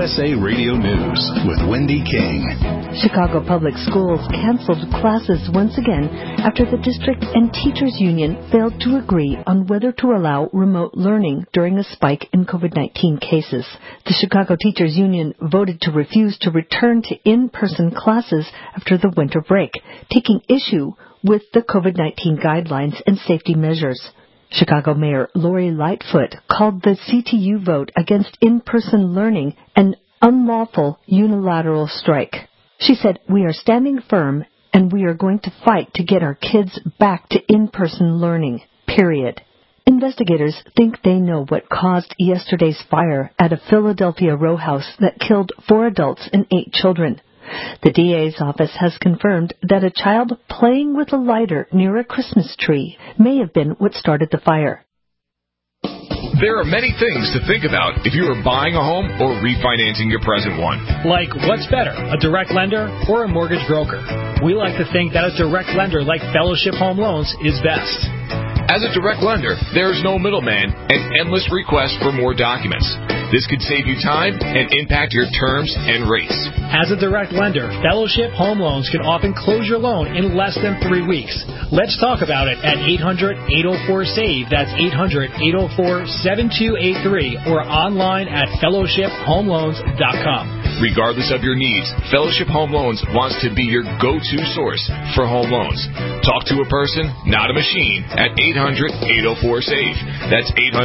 USA Radio News with Wendy King. Chicago Public Schools canceled classes once again after the district and teachers union failed to agree on whether to allow remote learning during a spike in COVID-19 cases. The Chicago Teachers Union voted to refuse to return to in-person classes after the winter break, taking issue with the COVID-19 guidelines and safety measures. Chicago Mayor Lori Lightfoot called the CTU vote against in-person learning an unlawful unilateral strike. She said, "We are standing firm and we are going to fight to get our kids back to in-person learning, period." Investigators think they know what caused yesterday's fire at a Philadelphia row house that killed 4 adults and 8 children. The DA's office has confirmed that a child playing with a lighter near a Christmas tree may have been what started the fire. There are many things to think about if you are buying a home or refinancing your present one. Like, what's better, a direct lender or a mortgage broker? We like to think that a direct lender like Fellowship Home Loans is best. As a direct lender, there is no middleman and endless requests for more documents. This could save you time and impact your terms and rates. As a direct lender, Fellowship Home Loans can often close your loan in less than 3 weeks. Let's talk about it at 800-804-SAVE. That's 800-804-7283 or online at fellowshiphomeloans.com. Regardless of your needs, Fellowship Home Loans wants to be your go-to source for home loans. Talk to a person, not a machine, at 800-804-SAVE. That's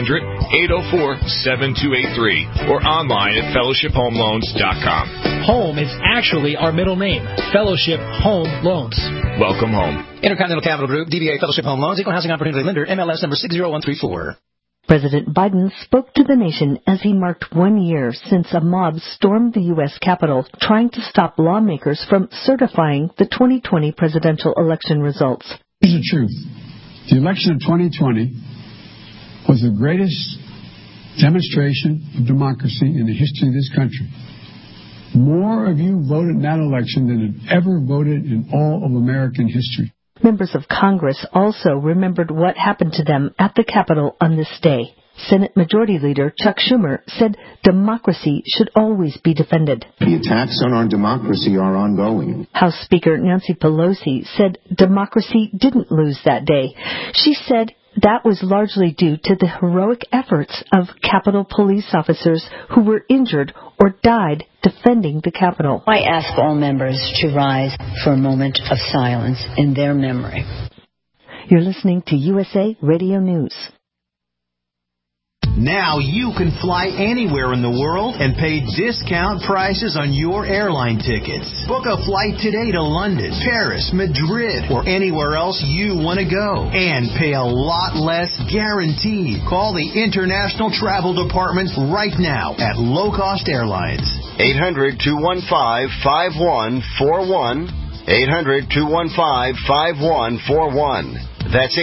800-804-7283 or online at fellowshiphomeloans.com. Home is actually our middle name, Fellowship Home Loans. Welcome home. Intercontinental Capital Group, DBA Fellowship Home Loans, Equal Housing Opportunity Lender, MLS number 60134. President Biden spoke to the nation as he marked 1 year since a mob stormed the U.S. Capitol trying to stop lawmakers from certifying the 2020 presidential election results. Here's the truth. The election of 2020 was the greatest demonstration of democracy in the history of this country. More of you voted in that election than had ever voted in all of American history. Members of Congress also remembered what happened to them at the Capitol on this day. Senate Majority Leader Chuck Schumer said democracy should always be defended. The attacks on our democracy are ongoing. House Speaker Nancy Pelosi said democracy didn't lose that day. She said that was largely due to the heroic efforts of Capitol police officers who were injured or died defending the Capitol. I ask all members to rise for a moment of silence in their memory. You're listening to USA Radio News. Now you can fly anywhere in the world and pay discount prices on your airline tickets. Book a flight today to London, Paris, Madrid, or anywhere else you want to go. And pay a lot less guaranteed. Call the International Travel Department right now at Low Cost Airlines. 800-215-5141. 800-215-5141. That's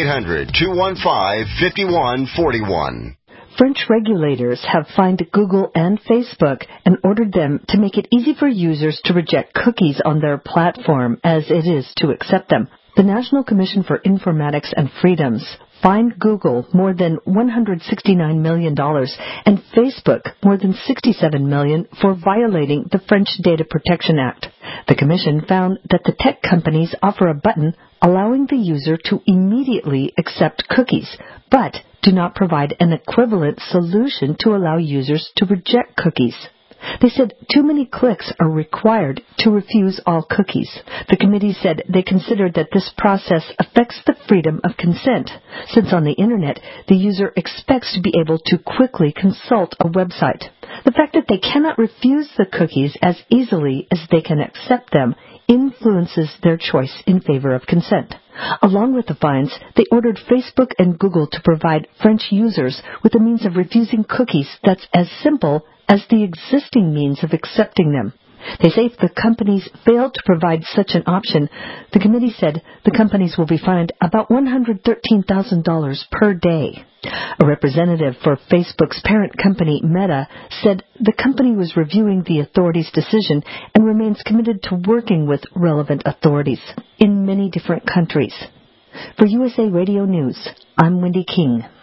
800-215-5141. French regulators have fined Google and Facebook and ordered them to make it easy for users to reject cookies on their platform as it is to accept them. The National Commission for Informatics and Freedoms fined Google more than $169 million and Facebook more than $67 million for violating the French Data Protection Act. The Commission found that the tech companies offer a button allowing the user to immediately accept cookies, but do not provide an equivalent solution to allow users to reject cookies. They said too many clicks are required to refuse all cookies. The committee said they considered that this process affects the freedom of consent, since on the Internet, the user expects to be able to quickly consult a website. The fact that they cannot refuse the cookies as easily as they can accept them influences their choice in favor of consent. Along with the fines, they ordered Facebook and Google to provide French users with a means of refusing cookies that's as simple as the existing means of accepting them. They say if the companies fail to provide such an option, the committee said the companies will be fined about $113,000 per day. A representative for Facebook's parent company, Meta, said the company was reviewing the authorities' decision and remains committed to working with relevant authorities in many different countries. For USA Radio News, I'm Wendy King.